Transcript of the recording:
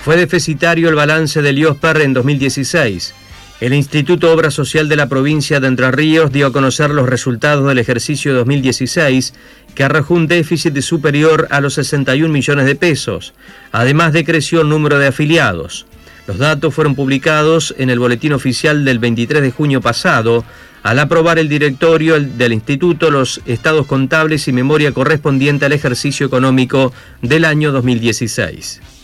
Fue deficitario el balance del IOSPER en 2016. El Instituto Obra Social de la provincia de Entre Ríos dio a conocer los resultados del ejercicio 2016, que arrojó un déficit superior a los 61 millones de pesos. Además, decreció el número de afiliados. Los datos fueron publicados en el Boletín Oficial del 23 de junio pasado, al aprobar el directorio del Instituto los estados contables y memoria correspondiente al ejercicio económico del año 2016.